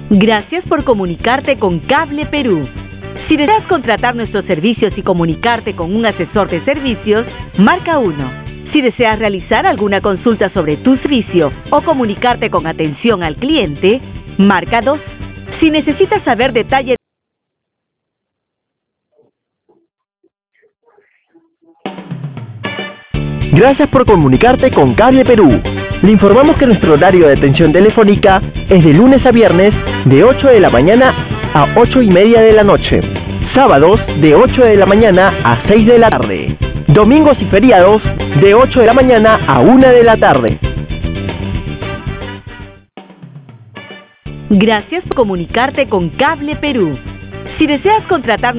Gracias por comunicarte con Cable Perú. Si deseas contratar nuestros servicios y comunicarte con un asesor de servicios, marca 1. Si deseas realizar alguna consulta sobre tu servicio o comunicarte con atención al cliente, marca 2. Si necesitas saber detalles. Gracias por comunicarte con Cable Perú. Le informamos que nuestro horario de atención telefónica es de lunes a viernes de 8 de la mañana a 8:30 de la noche. Sábados de 8 de la mañana a 6 de la tarde. Domingos y feriados de 8 de la mañana a 1 de la tarde. Gracias por comunicarte con Cable Perú. Si deseas contratar